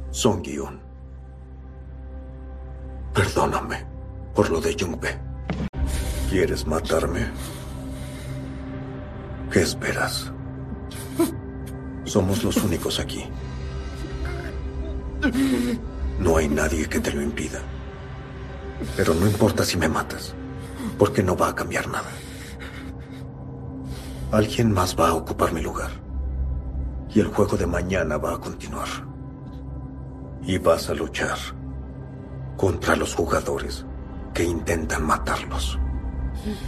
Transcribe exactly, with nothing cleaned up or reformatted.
Song Gi-un, perdóname por lo de Jung-bae. ¿Quieres matarme? ¿Qué esperas? Somos los únicos aquí. No hay nadie que te lo impida. Pero no importa si me matas, porque no va a cambiar nada. Alguien más va a ocupar mi lugar. Y el juego de mañana va a continuar. Y vas a luchar contra los jugadores que intentan matarlos.